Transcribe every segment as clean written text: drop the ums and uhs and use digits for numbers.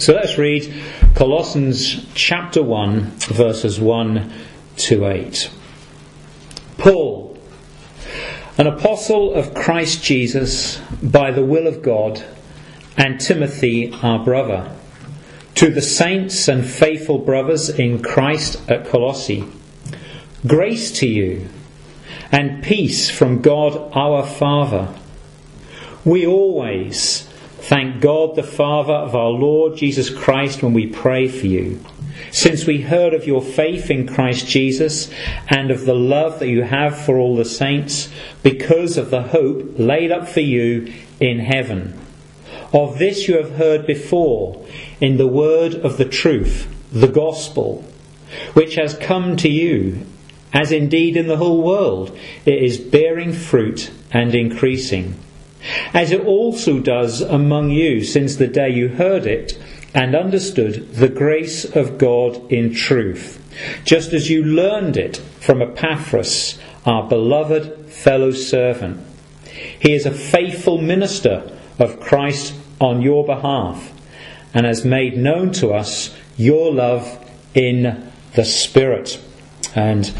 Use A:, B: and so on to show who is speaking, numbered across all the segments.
A: So let's read Colossians chapter 1, verses 1 to 8. Paul, an apostle of Christ Jesus, by the will of God, and Timothy, our brother, to the saints and faithful brothers in Christ at Colossae, grace to you, and peace from God our Father. We always thank God the Father of our Lord Jesus Christ when we pray for you, since we heard of your faith in Christ Jesus and of the love that you have for all the saints, because of the hope laid up for you in heaven. Of this you have heard before in the word of the truth, the gospel, which has come to you, as indeed in the whole world it is bearing fruit and increasing, as it also does among you since the day you heard it and understood the grace of God in truth, just as you learned it from Epaphras, our beloved fellow servant. He is a faithful minister of Christ on your behalf, and has made known to us your love in the Spirit. And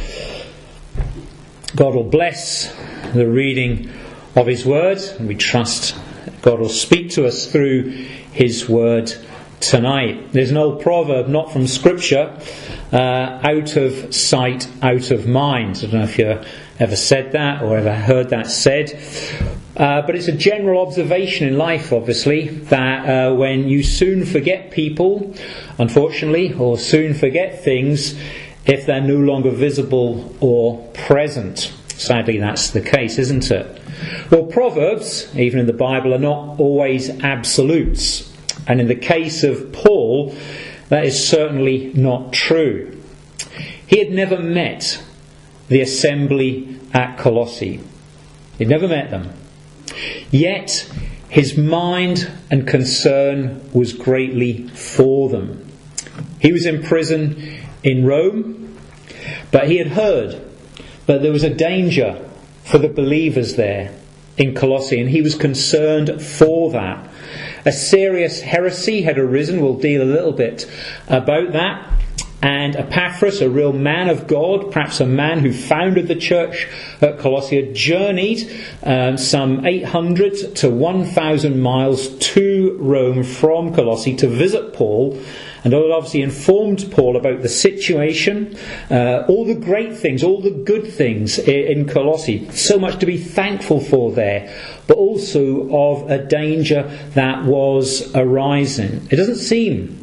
A: God will bless the reading of His Word, and we trust God will speak to us through His Word tonight. There's an old proverb, not from Scripture, out of sight, out of mind. I don't know if you ever said that or ever heard that said. But it's a general observation in life, obviously, that when you soon forget people, unfortunately, or soon forget things, if they're no longer visible or present. Sadly, that's the case, isn't it? Well, Proverbs, even in the Bible, are not always absolutes. And in the case of Paul, that is certainly not true. He had never met the assembly at Colossae. He'd never met them. Yet his mind and concern was greatly for them. He was in prison in Rome, but he had heard that there was a danger for the believers there in Colossae, and he was concerned for that. A serious heresy had arisen. We'll deal a little bit about that. And Epaphras, a real man of God, perhaps a man who founded the church at Colossae, had journeyed some 800 to 1,000 miles to Rome from Colossae to visit Paul, and obviously informed Paul about the situation, all the great things, all the good things in Colossae, so much to be thankful for there, but also of a danger that was arising. It doesn't seem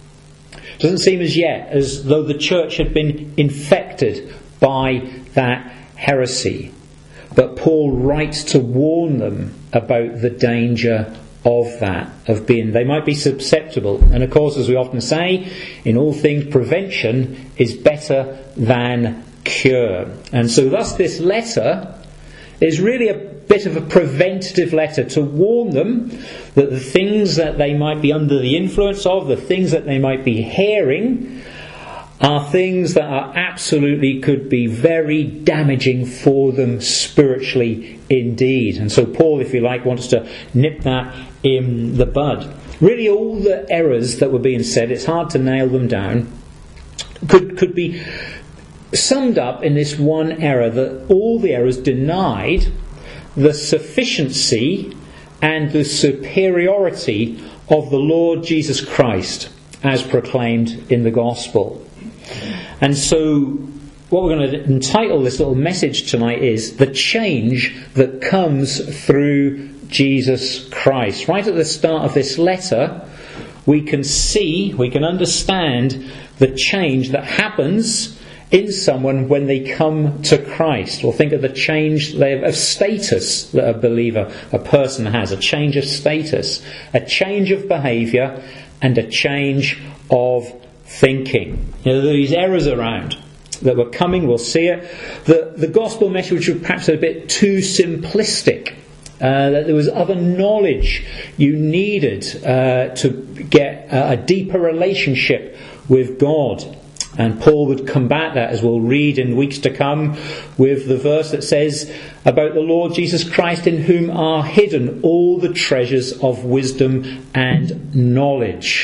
A: as yet as though the church had been infected by that heresy. But Paul writes to warn them about the danger of that, they might be susceptible. And of course, as we often say, in all things prevention is better than cure. And so thus this letter is really a bit of a preventative letter to warn them that the things that they might be under the influence of, the things that they might be hearing, are things that are absolutely could be very damaging for them spiritually indeed. And so Paul, if you like, wants to nip that in the bud. Really all the errors that were being said, it's hard to nail them down, could be summed up in this one error, that all the errors denied the sufficiency and the superiority of the Lord Jesus Christ as proclaimed in the gospel. And so what we're going to entitle this little message tonight is the change that comes through Jesus Christ. Right at the start of this letter, we can understand the change that happens in someone when they come to Christ. Or think of the change of status that a believer, a person has. A change of status, a change of behaviour, and a change of thinking. You know, there are these errors around that were coming, we'll see it. The gospel message was perhaps a bit too simplistic. That there was other knowledge you needed to get a deeper relationship with God. And Paul would combat that, as we'll read in weeks to come, with the verse that says about the Lord Jesus Christ, in whom are hidden all the treasures of wisdom and knowledge.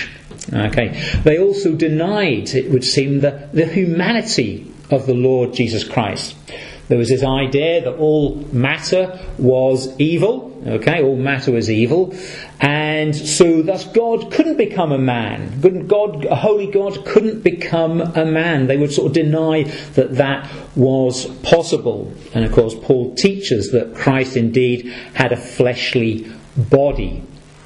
A: Okay. They also denied, it would seem, the humanity of the Lord Jesus Christ. There was this idea that all matter was evil. Okay, all matter was evil. And so thus God couldn't become a man. A holy God couldn't become a man. They would sort of deny that was possible. And of course Paul teaches that Christ indeed had a fleshly body.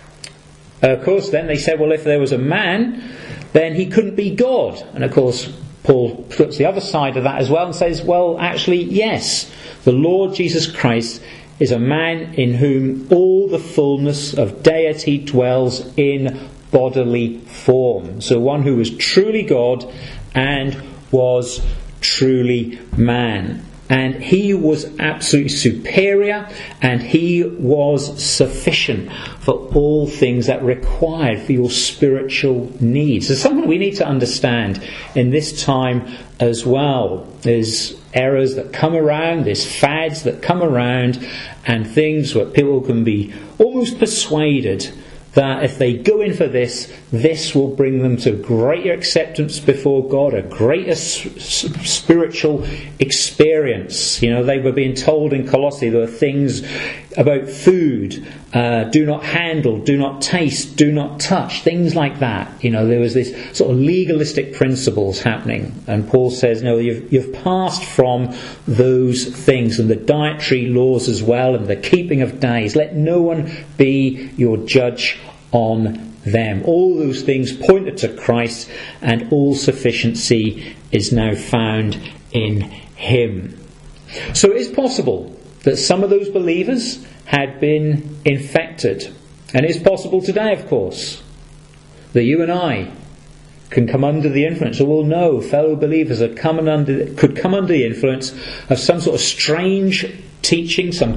A: Of course then they said, well, if there was a man, then he couldn't be God. And of course Paul puts the other side of that as well and says, well, actually, yes, the Lord Jesus Christ is a man in whom all the fullness of deity dwells in bodily form. So one who was truly God and was truly man. And he was absolutely superior, and he was sufficient for all things that required for your spiritual needs. There's something we need to understand in this time as well. There's errors that come around, there's fads that come around, and things where people can be almost persuaded that if they go in for this will bring them to greater acceptance before God, a greater spiritual experience. You know, they were being told in Colossae there were things about food, do not handle, do not taste, do not touch, things like that. You know, there was this sort of legalistic principles happening, and Paul says, no, you've passed from those things, and the dietary laws as well, and the keeping of days. Let no one be your judge on them. All those things pointed to Christ, and all sufficiency is now found in him. So it is possible that some of those believers had been infected. And it's possible today, of course, that you and I can come under the influence, or will know fellow believers could come under the influence of some sort of strange teaching, some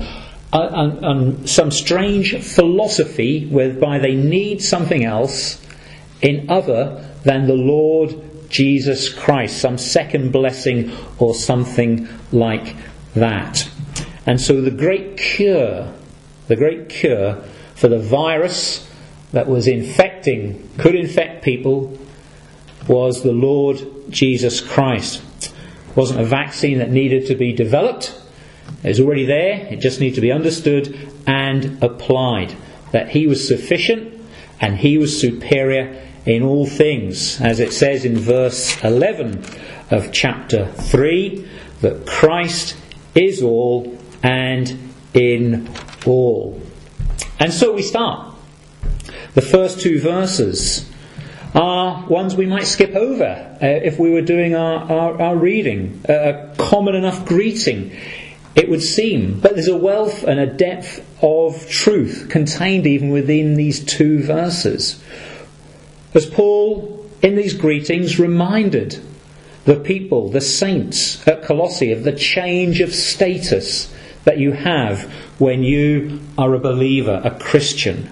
A: strange philosophy whereby they need something else in other than the Lord Jesus Christ, some second blessing or something like that. And so the great cure for the virus that was could infect people, was the Lord Jesus Christ. It wasn't a vaccine that needed to be developed. It was already there. It just needed to be understood and applied. That he was sufficient and he was superior in all things. As it says in verse 11 of chapter 3, that Christ is all and in all. And so we start. The first two verses are ones we might skip over if we were doing our reading. A common enough greeting, it would seem. But there's a wealth and a depth of truth contained even within these two verses. As Paul, in these greetings, reminded the people, the saints at Colossae, of the change of status that you have when you are a believer, a Christian.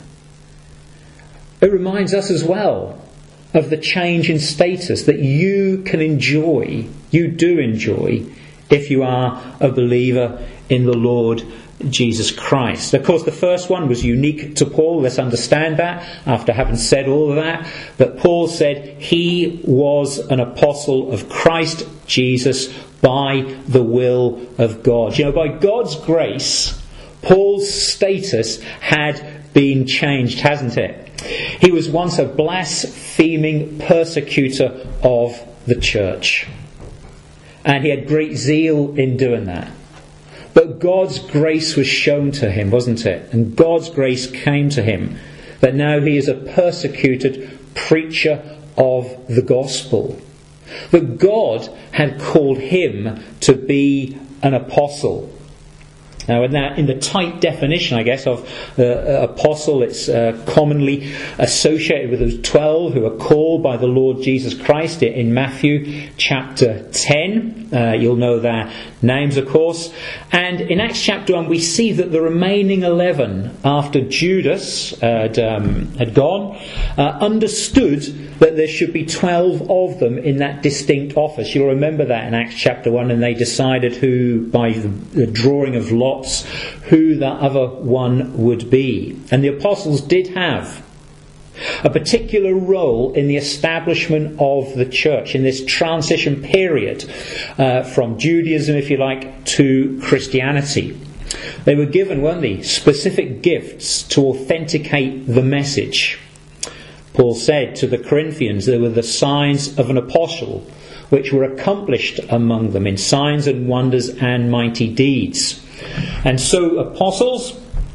A: It reminds us as well of the change in status that you can enjoy, you do enjoy, if you are a believer in the Lord Jesus Christ. Of course, the first one was unique to Paul. Let's understand that after having said all of that. But Paul said he was an apostle of Christ Jesus by the will of God. You know, by God's grace, Paul's status had been changed, hasn't it? He was once a blaspheming persecutor of the church. And he had great zeal in doing that. But God's grace was shown to him, wasn't it? And God's grace came to him that now he is a persecuted preacher of the gospel. That God had called him to be an apostle. Now, in the tight definition, I guess, of apostle, it's commonly associated with those 12 who are called by the Lord Jesus Christ in Matthew chapter 10. You'll know their names, of course. And in Acts chapter 1, we see that the remaining 11, after Judas had gone, understood that there should be 12 of them in that distinct office. You'll remember that in Acts chapter 1, and they decided who, by the drawing of lots, who the other one would be. And the apostles did have a particular role in the establishment of the church in this transition period from Judaism, if you like, to Christianity. They were given, weren't they, specific gifts to authenticate the message. Paul said to the Corinthians, there were the signs of an apostle, which were accomplished among them in signs and wonders and mighty deeds. And so apostles,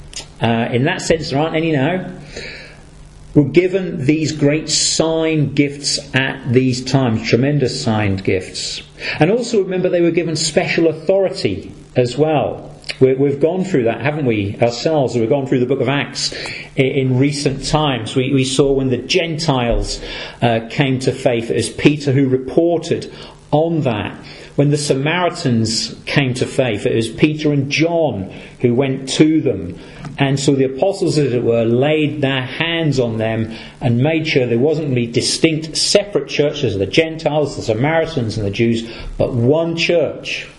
A: in that sense there aren't any now, were given these great sign gifts at these times, tremendous sign gifts. And also remember they were given special authority as well. We've gone through that, haven't we, ourselves? We've gone through the book of Acts in recent times. We saw when the Gentiles came to faith, it was Peter who reported on that. When the Samaritans came to faith, it was Peter and John who went to them. And so the apostles, as it were, laid their hands on them and made sure there wasn't really distinct separate churches, the Gentiles, the Samaritans and the Jews, but one church.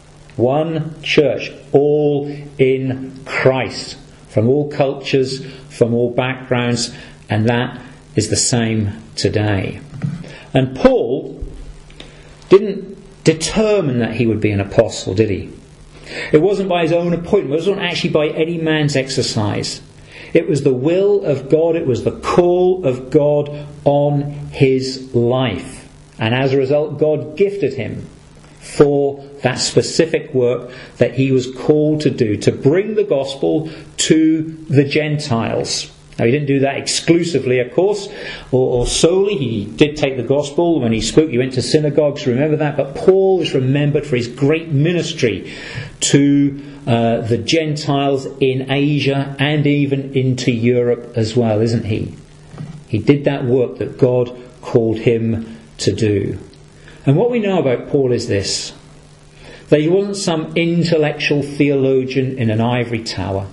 A: One church, all in Christ, from all cultures, from all backgrounds, and that is the same today. And Paul didn't determine that he would be an apostle, did he? It wasn't by his own appointment, it wasn't actually by any man's exercise. It was the will of God, it was the call of God on his life. And as a result, God gifted him for that specific work that he was called to do, to bring the gospel to the Gentiles. Now, he didn't do that exclusively, of course, or solely. He did take the gospel when he spoke. He went to synagogues, remember that. But Paul is remembered for his great ministry to the Gentiles in Asia and even into Europe as well, isn't he? He did that work that God called him to do. And what we know about Paul is this: that he wasn't some intellectual theologian in an ivory tower.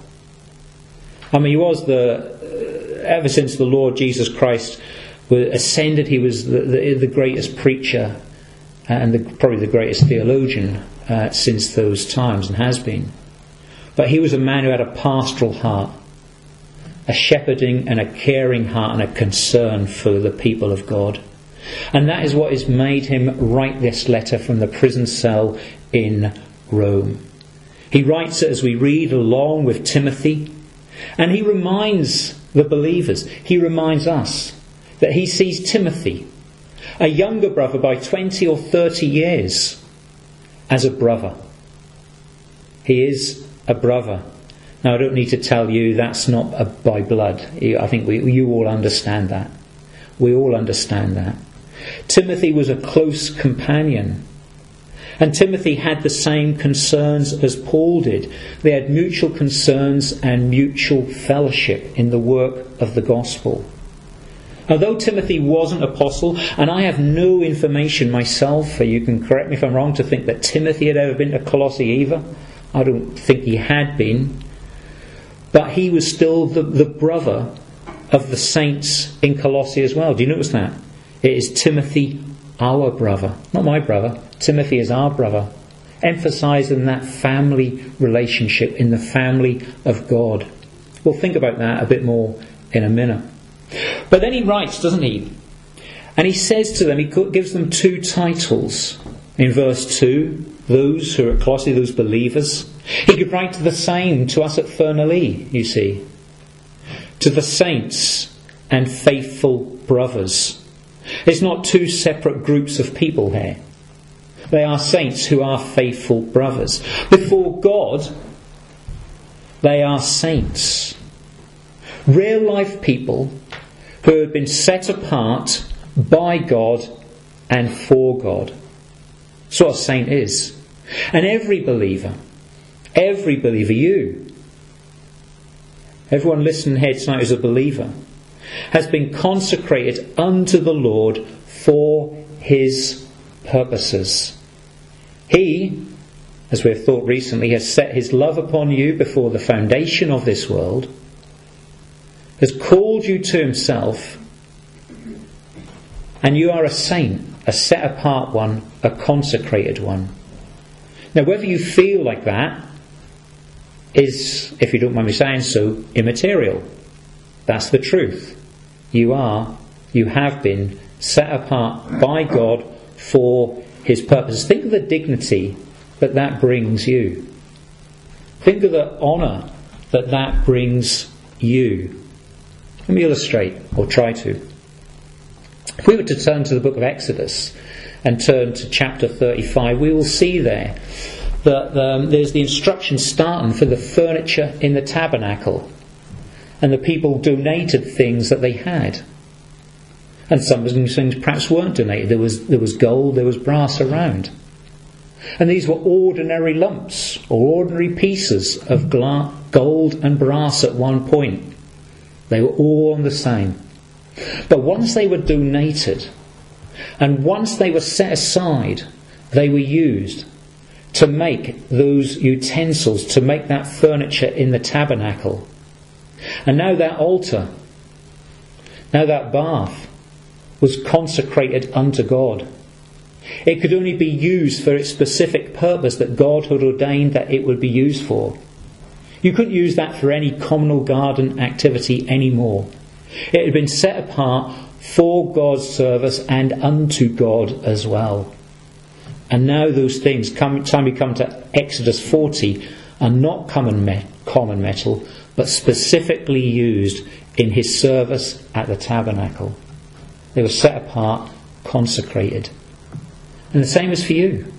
A: I mean, he was ever since the Lord Jesus Christ ascended, he was the greatest preacher and probably the greatest theologian since those times, and has been. But he was a man who had a pastoral heart, a shepherding and a caring heart and a concern for the people of God. And that is what has made him write this letter from the prison cell in Rome. He writes it as we read along with Timothy, and he reminds the believers, he reminds us, that he sees Timothy, a younger brother by 20 or 30 years, as a brother. He is a brother. Now, I don't need to tell you that's not by blood. I think you all understand that. We all understand that. Timothy was a close companion. And Timothy had the same concerns as Paul did. They had mutual concerns and mutual fellowship in the work of the gospel. Although Timothy was an apostle, and I have no information myself, you can correct me if I'm wrong, to think that Timothy had ever been to Colossae either. I don't think he had been. But he was still the brother of the saints in Colossae as well. Do you notice that? It is Timothy, our brother. Not my brother. Timothy is our brother. Emphasising that family relationship in the family of God. We'll think about that a bit more in a minute. But then he writes, doesn't he? And he says to them, he gives them two titles. In verse 2, those who are at Colossae, those believers. He could write the same to us at Fernley, you see. To the saints and faithful brothers. It's not two separate groups of people here. They are saints who are faithful brothers. Before God, they are saints. Real life people who have been set apart by God and for God. That's what a saint is. And every believer, you, everyone listening here tonight who's a believer, has been consecrated unto the Lord for His purposes. He, as we have thought recently, has set His love upon you before the foundation of this world, has called you to Himself, and you are a saint, a set apart one, a consecrated one. Now, whether you feel like that is, if you don't mind me saying so, immaterial. That's the truth. you have been set apart by God for his purposes. Think of the dignity that brings you. Think of the honour that brings you. Let me illustrate, or try to. If we were to turn to the book of Exodus and turn to chapter 35, we will see there that there's the instruction starting for the furniture in the tabernacle. And the people donated things that they had. And some of these things perhaps weren't donated. There was gold, there was brass around. And these were ordinary lumps or ordinary pieces of gold and brass at one point. They were all the same. But once they were donated and once they were set aside, they were used to make those utensils, to make that furniture in the tabernacle. And now that altar, now that bath, was consecrated unto God. It could only be used for its specific purpose that God had ordained that it would be used for. You couldn't use that for any communal garden activity anymore. It had been set apart for God's service and unto God as well. And now those things, time we come to Exodus 40, are not common metal, but specifically used in his service at the tabernacle. They were set apart, consecrated. And the same is for you.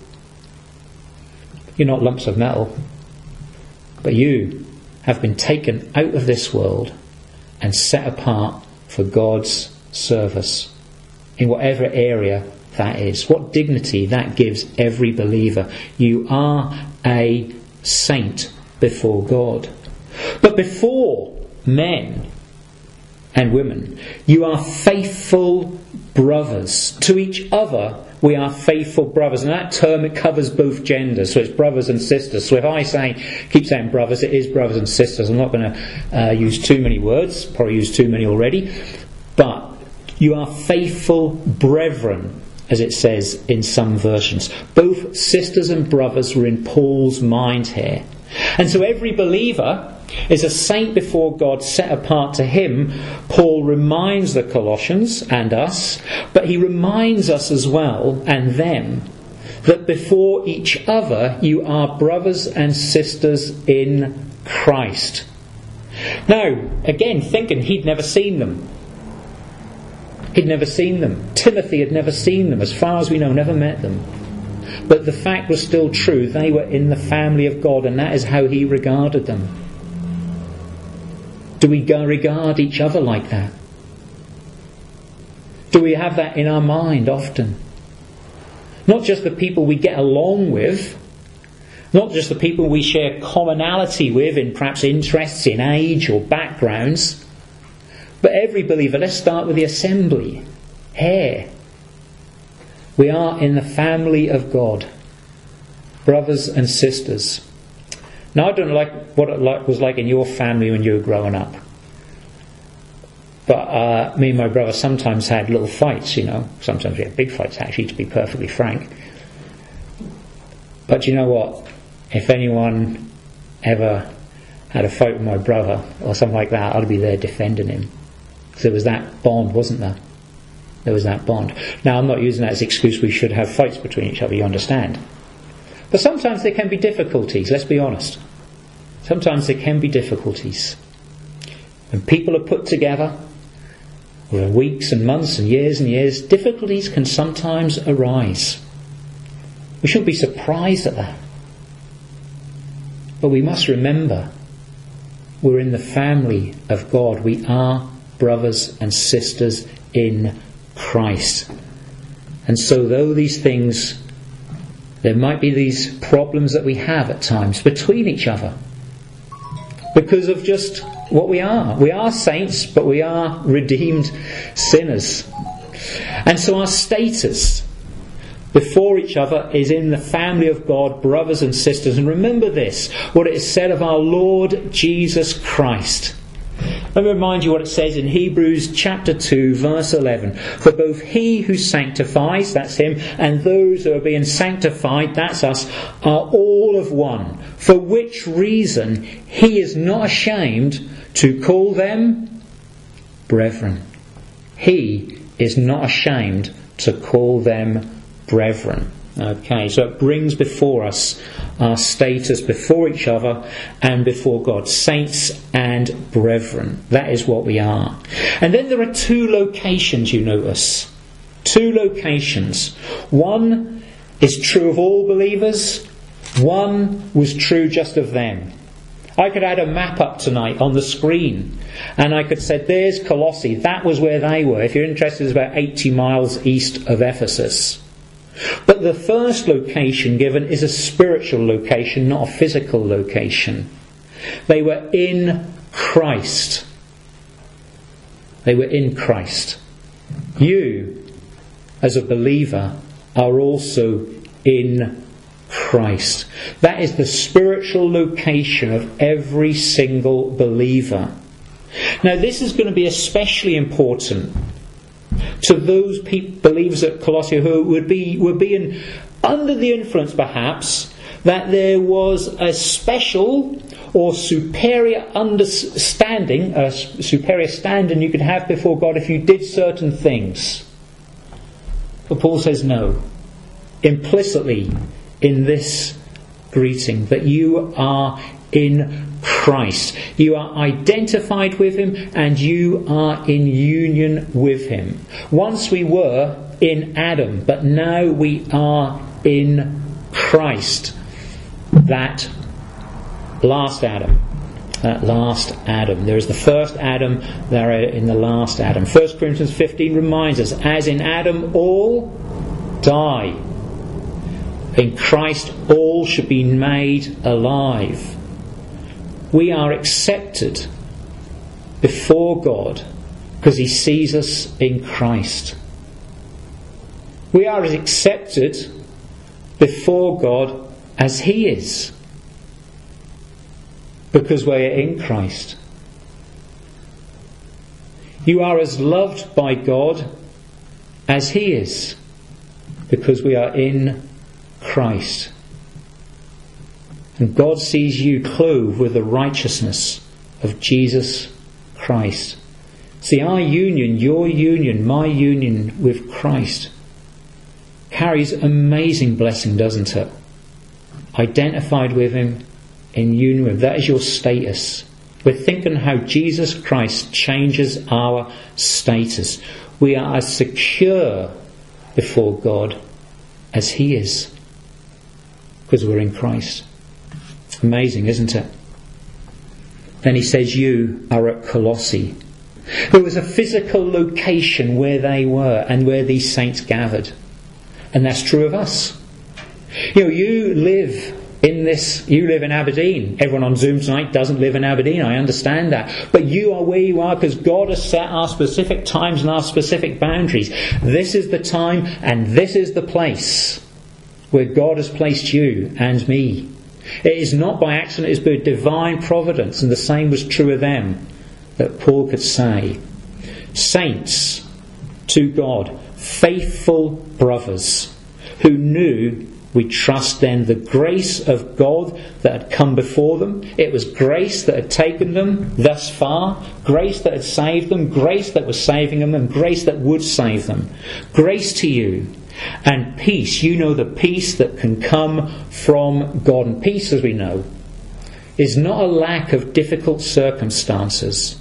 A: You're not lumps of metal, but you have been taken out of this world and set apart for God's service in whatever area that is. What dignity that gives every believer. You are a saint before God. But before men and women, you are faithful brothers. To each other, we are faithful brothers. And that term, it covers both genders. So it's brothers and sisters. So if I keep saying brothers, it is brothers and sisters. I'm not going to use too many words. Probably used too many already. But you are faithful brethren, as it says in some versions. Both sisters and brothers were in Paul's mind here. And so every believer is a saint before God, set apart to him. Paul reminds the Colossians and us, but he reminds us as well, and them, that before each other you are brothers and sisters in Christ. Now, again, thinking he'd never seen them. He'd never seen them. Timothy had never seen them. As far as we know, never met them. But the fact was still true. They were in the family of God, and that is how he regarded them. Do we regard each other like that? Do we have that in our mind often? Not just the people we get along with, not just the people we share commonality with in perhaps interests in age or backgrounds, but every believer. Let's start with the assembly. Here, we are in the family of God, brothers and sisters. Now, I don't know what it was like in your family when you were growing up. But me and my brother sometimes had little fights, Sometimes we had big fights, actually, to be perfectly frank. But you know what? If anyone ever had a fight with my brother or something like that, I'd be there defending him. Because there was that bond, wasn't there? There was that bond. Now, I'm not using that as an excuse we should have fights between each other, you understand. But sometimes there can be difficulties, let's be honest. Sometimes there can be difficulties. When people are put together, over weeks and months and years, difficulties can sometimes arise. We shouldn't be surprised at that. But we must remember, we're in the family of God. We are brothers and sisters in Christ. And so though these things, there might be these problems that we have at times between each other, because of just what we are. We are saints, but we are redeemed sinners. And so our status before each other is in the family of God, brothers and sisters. And remember this, what it is said of our Lord Jesus Christ. Let me remind you what it says in Hebrews chapter 2, verse 11. For both he who sanctifies, that's him, and those who are being sanctified, that's us, are all of one. For which reason he is not ashamed to call them brethren. he is not ashamed to call them brethren. Okay, so it brings before us our status before each other and before God. Saints and brethren. That is what we are. And then there are two locations, you notice. Two locations. One is true of all believers. One was true just of them. I could add a map up tonight on the screen, and I could say, there's Colossae. That was where they were. If you're interested, it's about 80 miles east of Ephesus. But the first location given is a spiritual location, not a physical location. They were in Christ. They were in Christ. You, as a believer, are also in Christ. That is the spiritual location of every single believer. Now, this is going to be especially important to those believers at Colossae who would be under the influence, perhaps, that there was a special or superior understanding, a superior standing you could have before God if you did certain things. But Paul says no. Implicitly in this greeting, that you are in Christ. You are identified with Him and you are in union with Him. Once we were in Adam, but now we are in Christ. That last Adam. There is the first Adam, there in the last Adam. 1 Corinthians 15 reminds us, as in Adam all die, in Christ all should be made alive. We are accepted before God because He sees us in Christ. We are as accepted before God as He is because we are in Christ. You are as loved by God as He is because we are in Christ. And God sees you clothed with the righteousness of Jesus Christ. See, our union, your union, my union with Christ carries amazing blessing, doesn't it? Identified with Him, in union with Him. That is your status. We're thinking how Jesus Christ changes our status. We are as secure before God as He is because we're in Christ. Amazing, isn't it? Then he says, you are at Colossae. There was a physical location where they were and where these saints gathered. And that's true of us. You live in Aberdeen. Everyone on Zoom tonight doesn't live in Aberdeen, I understand that. But you are where you are because God has set our specific times and our specific boundaries. This is the time and this is the place where God has placed you and me. It is not by accident, it is by divine providence, and the same was true of them, that Paul could say, saints to God, faithful brothers, who knew, we trust then, the grace of God that had come before them. It was grace that had taken them thus far, grace that had saved them, grace that was saving them, and grace that would save them. Grace to you. And peace, you know the peace that can come from God. And peace, as we know, is not a lack of difficult circumstances,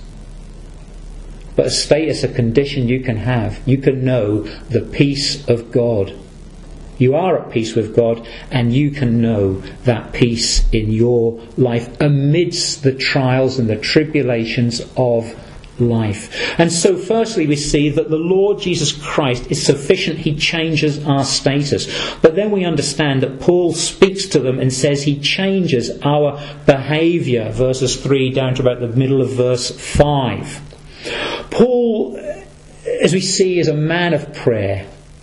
A: but a status, a condition you can have. You can know the peace of God. You are at peace with God, and you can know that peace in your life amidst the trials and the tribulations of life. And so firstly we see that the Lord Jesus Christ is sufficient. He changes our status. But then we understand that Paul speaks to them and says He changes our behaviour. Verses 3 down to about the middle of verse 5. Paul, as we see, is a man of prayer.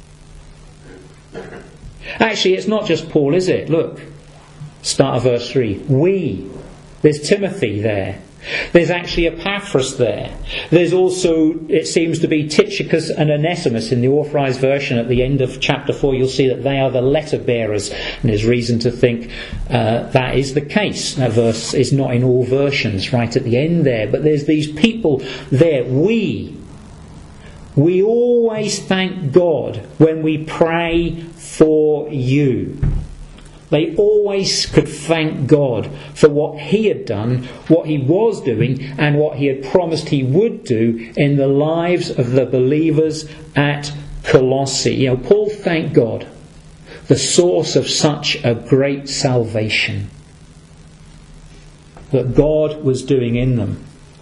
A: Actually, it's not just Paul, is it? Look, start of verse 3. We. There's Timothy there. There's actually Epaphras there. There's also, it seems to be Tychicus and Onesimus in the Authorised Version. At the end of chapter 4 you'll see that they are the letter bearers, and there's reason to think that is the case. That verse is not in all versions right at the end there, but there's these people there. We we always thank God when we pray for you. They always could thank God for what he had done, what he was doing, and what he had promised he would do in the lives of the believers at Colossae. Paul thanked God, the source of such a great salvation that God was doing in them.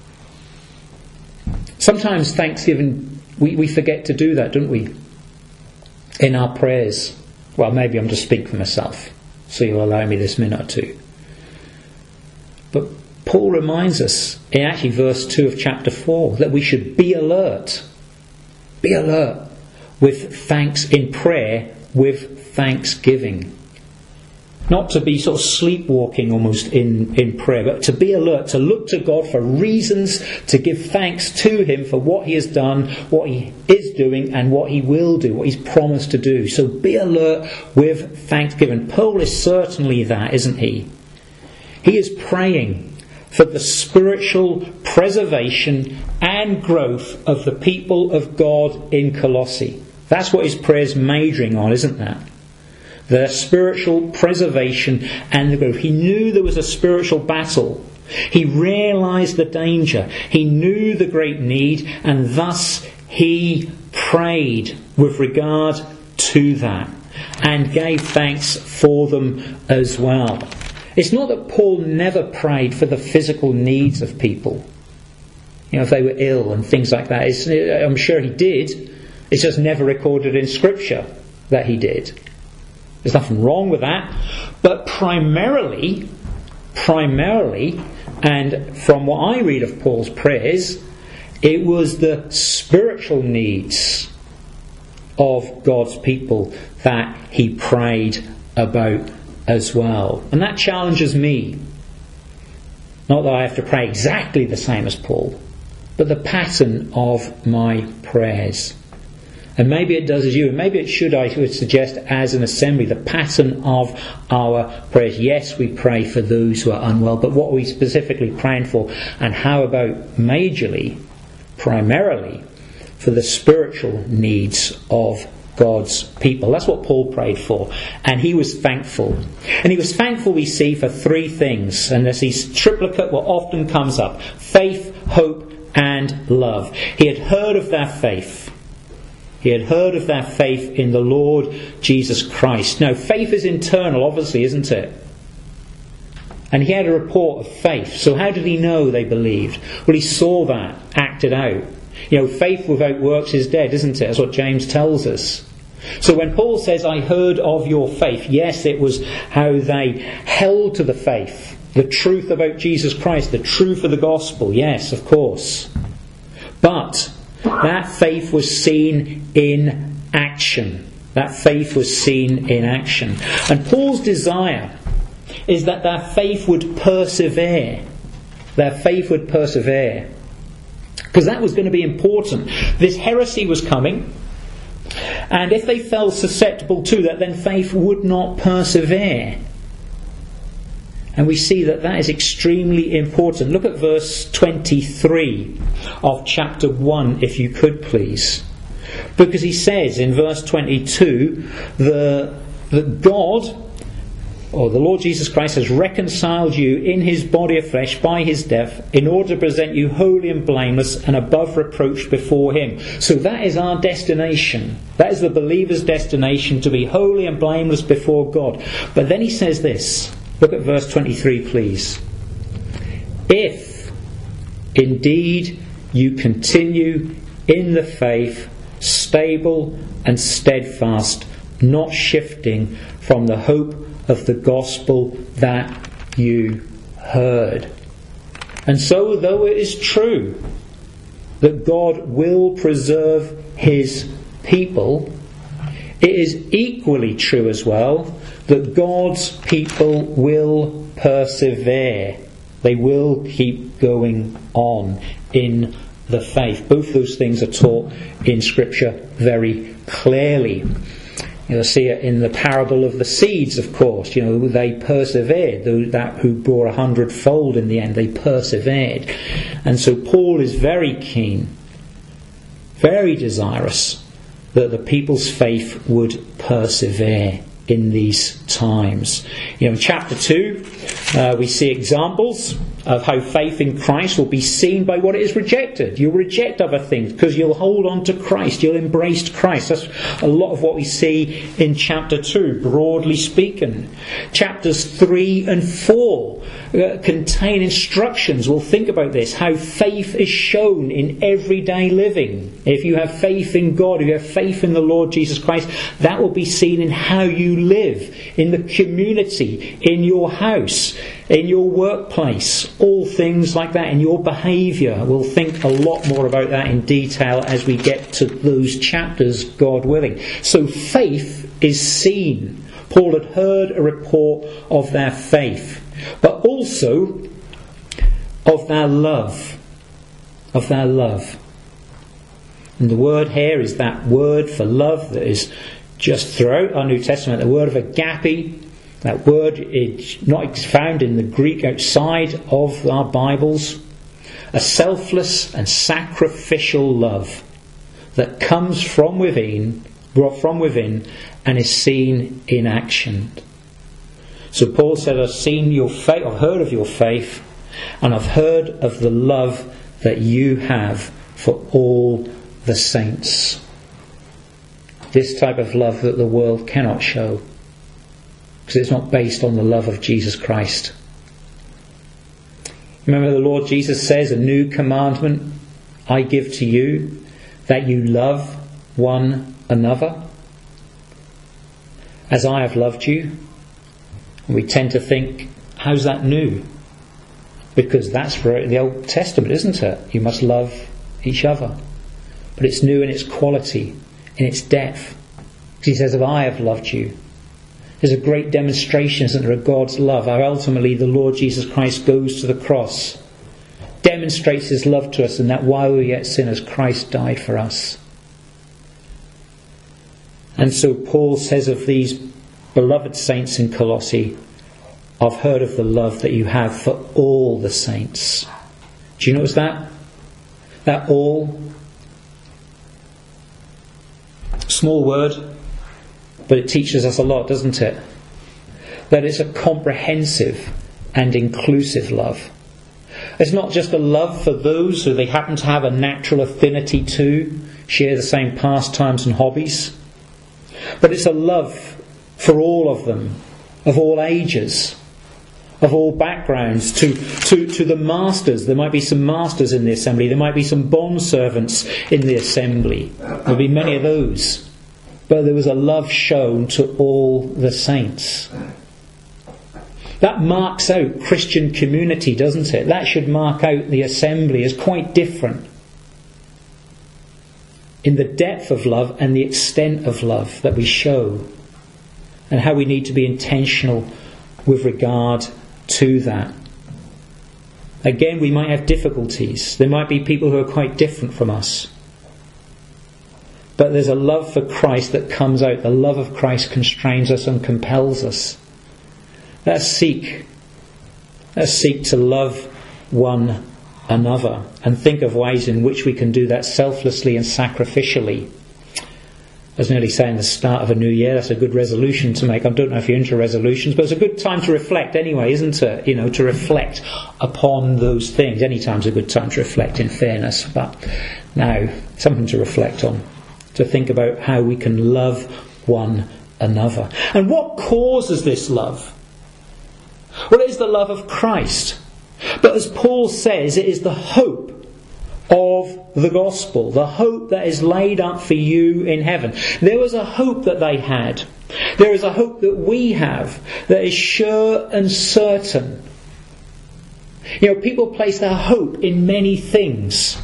A: Sometimes Thanksgiving, we forget to do that, don't we? In our prayers. Well, maybe I'm just speaking for myself, so you'll allow me this minute or two. But Paul reminds us in actually verse 2 of chapter 4 that we should be alert. Be alert with thanks in prayer, with thanksgiving. Not to be sort of sleepwalking almost in prayer, but to be alert, to look to God for reasons to give thanks to him for what he has done, what he is doing, and what he will do, what he's promised to do. So be alert with thanksgiving. Paul is certainly that, isn't he? He is praying for the spiritual preservation and growth of the people of God in Colossae. That's what his prayer's majoring on, isn't that? The spiritual preservation and the growth. He knew there was a spiritual battle. He realised the danger. He knew the great need, and thus he prayed with regard to that and gave thanks for them as well. It's not that Paul never prayed for the physical needs of people. If they were ill and things like that. I'm sure he did. It's just never recorded in Scripture that he did. There's nothing wrong with that. But primarily, and from what I read of Paul's prayers, it was the spiritual needs of God's people that he prayed about as well. And that challenges me. Not that I have to pray exactly the same as Paul, but the pattern of my prayers. And maybe it does as you, and maybe it should, I would suggest, as an assembly, the pattern of our prayers. Yes, we pray for those who are unwell, but what are we specifically praying for? And how about primarily, for the spiritual needs of God's people? That's what Paul prayed for. And he was thankful. And he was thankful, we see, for three things. And there's this triplicate what often comes up. Faith, hope, and love. He had heard of their faith. He had heard of their faith in the Lord Jesus Christ. Now, faith is internal, obviously, isn't it? And he had a report of faith. So how did he know they believed? Well, he saw that acted out. Faith without works is dead, isn't it? That's what James tells us. So when Paul says, I heard of your faith, yes, it was how they held to the faith. The truth about Jesus Christ, the truth of the gospel, yes, of course. But that faith was seen in action. That faith was seen in action. And Paul's desire is that their faith would persevere. Their faith would persevere. Because that was going to be important. This heresy was coming. And if they fell susceptible to that, then faith would not persevere. And we see that is extremely important. Look at verse 23 of chapter 1, if you could please. Because he says in verse 22 that God, or the Lord Jesus Christ, has reconciled you in his body of flesh by his death in order to present you holy and blameless and above reproach before him. So that is our destination. That is the believer's destination, to be holy and blameless before God. But then he says this. Look at verse 23, please. If indeed you continue in the faith, stable and steadfast, not shifting from the hope of the gospel that you heard. And so, though it is true that God will preserve his people, it is equally true as well that God's people will persevere. They will keep going on in the faith. Both those things are taught in Scripture very clearly. You'll see it in the parable of the seeds, of course. They persevered. Those who bore 100-fold in the end, they persevered. And so Paul is very keen very desirous that the people's faith would persevere in these times. In chapter 2, we see examples of how faith in Christ will be seen by what it is rejected. You'll reject other things because you'll hold on to Christ. You'll embrace Christ. That's a lot of what we see in chapter 2, broadly speaking. Chapters 3 and 4 contain instructions. We'll think about this, how faith is shown in everyday living. If you have faith in God, if you have faith in the Lord Jesus Christ, that will be seen in how you live, in the community, in your house, in your workplace, all things like that, in your behaviour. We'll think a lot more about that in detail as we get to those chapters, God willing. So faith is seen. Paul had heard a report of their faith, but also of their love. Of their love. And the word here is that word for love that is just throughout our New Testament, the word of agape. That word is not found in the Greek outside of our Bibles. A selfless and sacrificial love that comes from within and is seen in action. So Paul said, I've seen your faith, I've heard of your faith, and I've heard of the love that you have for all the saints. This type of love that the world cannot show, because it's not based on the love of Jesus Christ. Remember, the Lord Jesus says, a new commandment I give to you, that you love one another as I have loved you. And we tend to think, how's that new? Because that's for the Old Testament, isn't it? You must love each other. But it's new in its quality, in its depth. Because he says, if I have loved you. There's a great demonstration, isn't there, of God's love. How ultimately the Lord Jesus Christ goes to the cross, demonstrates his love to us, and that while we were yet sinners, Christ died for us. And so Paul says of these beloved saints in Colossae, I've heard of the love that you have for all the saints. Do you notice that? That all. Small word, but it teaches us a lot, doesn't it? That it's a comprehensive and inclusive love. It's not just a love for those who they happen to have a natural affinity to, share the same pastimes and hobbies, but it's a love for all of them, of all ages, of all backgrounds, to the masters. There might be some masters in the assembly, there might be some bondservants in the assembly, there'll be many of those. But there was a love shown to all the saints. That marks out Christian community, doesn't it? That should mark out the assembly as quite different in the depth of love and the extent of love that we show, and how we need to be intentional with regard to that. Again, we might have difficulties. There might be people who are quite different from us. But there's a love for Christ that comes out. The love of Christ constrains us and compels us. Let's seek to love one another and think of ways in which we can do that selflessly and sacrificially. I was nearly saying the start of a new year, that's a good resolution to make. I don't know if you're into resolutions, but it's a good time to reflect anyway, isn't it? To reflect upon those things. Any time's a good time to reflect, in fairness, but now something to reflect on. To think about how we can love one another. And what causes this love? Well, it is the love of Christ. But as Paul says, it is the hope of the gospel, the hope that is laid up for you in heaven. There was a hope that they had. There is a hope that we have that is sure and certain. People place their hope in many things.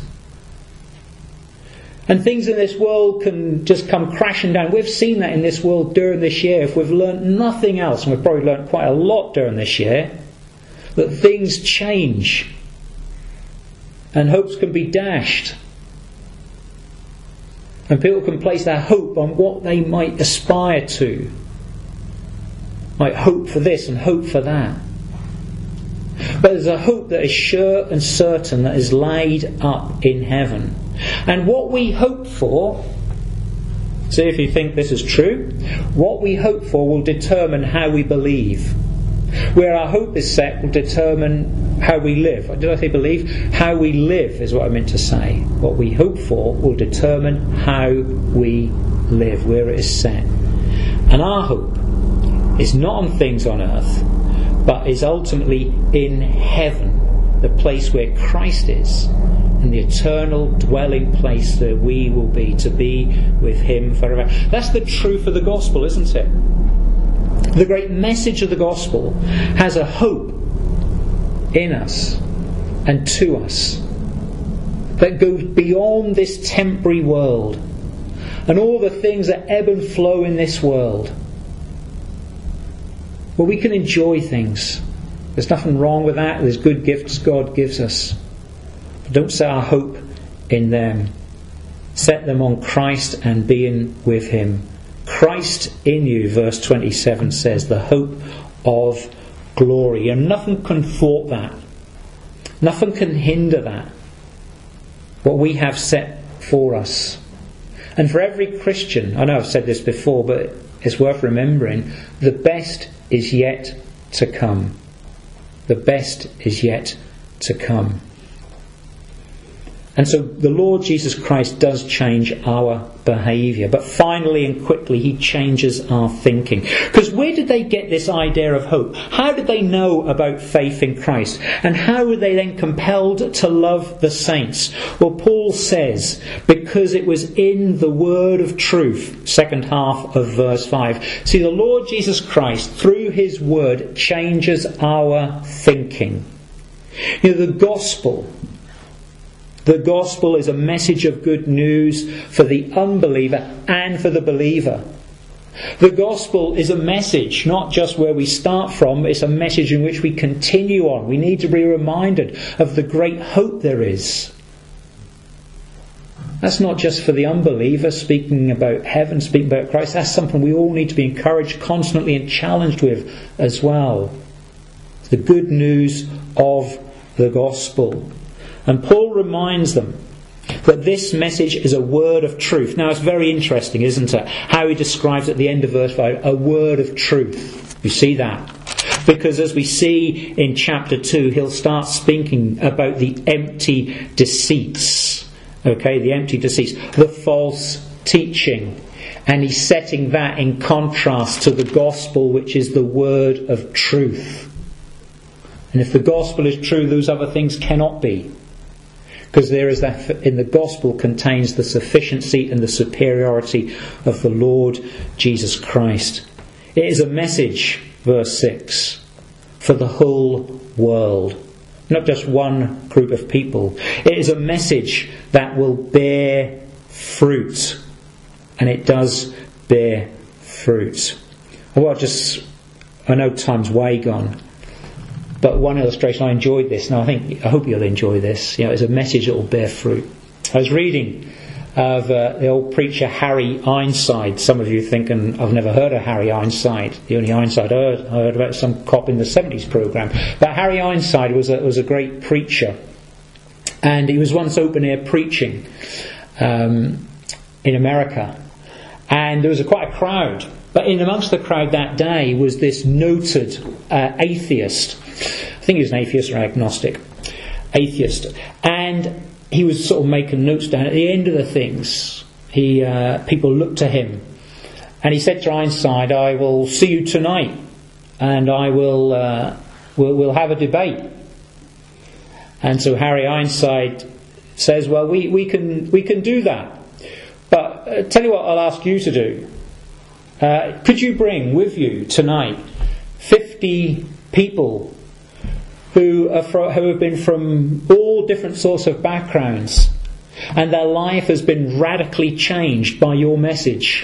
A: And things in this world can just come crashing down. We've seen that in this world during this year. If we've learnt nothing else, and we've probably learnt quite a lot during this year, that things change. And hopes can be dashed. And people can place their hope on what they might aspire to. Might hope for this and hope for that. But there's a hope that is sure and certain, that is laid up in heaven. And what we hope for, see if you think this is true, what we hope for will determine how we believe. Where our hope is set will determine how we live. Did I say believe? How we live is what I meant to say. What we hope for will determine how we live, where it is set. And our hope is not on things on earth, but is ultimately in heaven, the place where Christ is, and the eternal dwelling place that we will be, to be with Him forever. That's the truth of the gospel, isn't it? The great message of the gospel has a hope in us and to us that goes beyond this temporary world and all the things that ebb and flow in this world, where we can enjoy things. There's nothing wrong with that. There's good gifts God gives us. But don't set our hope in them. Set them on Christ and being with Him. Christ in you, verse 27 says, the hope of glory. And nothing can thwart that. Nothing can hinder that. What we have set for us. And for every Christian, I know I've said this before, but it's worth remembering, the best is yet to come. The best is yet to come. And so the Lord Jesus Christ does change our behaviour. But finally and quickly He changes our thinking. Because where did they get this idea of hope? How did they know about faith in Christ? And how were they then compelled to love the saints? Well, Paul says, because it was in the word of truth, second half of verse 5. See, the Lord Jesus Christ, through His word, changes our thinking. You know, the gospel is a message of good news for the unbeliever and for the believer. The gospel is a message not just where we start from, it's a message in which we continue on. We need to be reminded of the great hope there is. That's not just for the unbeliever, speaking about heaven, speaking about Christ. That's something we all need to be encouraged constantly and challenged with as well. The good news of the gospel. And Paul reminds them that this message is a word of truth. Now it's very interesting, isn't it? How he describes at the end of verse 5, a word of truth. You see that? Because as we see in chapter 2, he'll start speaking about the empty deceits. Okay, the empty deceits. The false teaching. And he's setting that in contrast to the gospel, which is the word of truth. And if the gospel is true, those other things cannot be. Because there is that in the gospel contains the sufficiency and the superiority of the Lord Jesus Christ. It is a message, verse 6, for the whole world. Not just one group of people. It is a message that will bear fruit. And it does bear fruit. Well, I know time's way gone. But one illustration, I enjoyed this, and I hope you'll enjoy this. You know, it's a message that will bear fruit. I was reading of the old preacher Harry Ironside. Some of you thinking, I've never heard of Harry Ironside. The only Ironside I heard about some cop in the 70s programme. But Harry Ironside was a great preacher. And he was once open air preaching in America. And there was quite a crowd. But in amongst the crowd that day was this noted atheist. I think he was an atheist or agnostic. Atheist. And he was sort of making notes down. At the end of the things, people looked to him. And he said to Ironside, I will see you tonight. And we'll have a debate. And so Harry Ironside says, well, we can do that. But tell you what I'll ask you to do. Could you bring with you tonight 50 people who have been from all different sorts of backgrounds, and their life has been radically changed by your message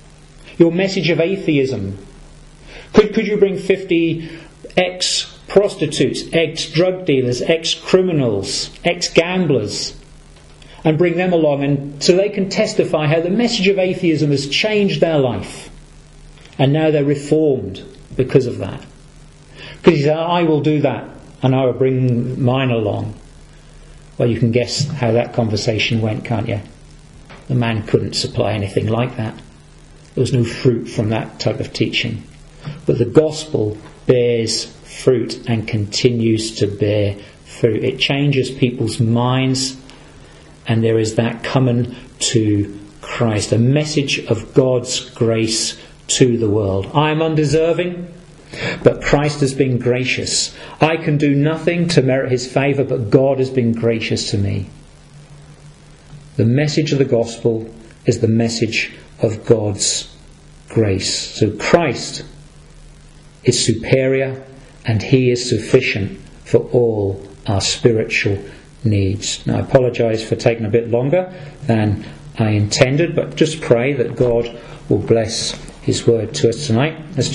A: of atheism? Could you bring 50 ex-prostitutes, ex-drug dealers, ex-criminals, ex-gamblers, and bring them along, and so they can testify how the message of atheism has changed their life? And now they're reformed because of that. Because he said, I will do that, and I will bring mine along. Well, you can guess how that conversation went, can't you? The man couldn't supply anything like that. There was no fruit from that type of teaching. But the gospel bears fruit and continues to bear fruit. It changes people's minds, and there is that coming to Christ, a message of God's grace to the world. I am undeserving, but Christ has been gracious. I can do nothing to merit his favour, but God has been gracious to me. The message of the gospel is the message of God's grace. So Christ is superior, and he is sufficient for all our spiritual needs. Now, I apologise for taking a bit longer than I intended, but just pray that God will bless his word to us tonight. Let's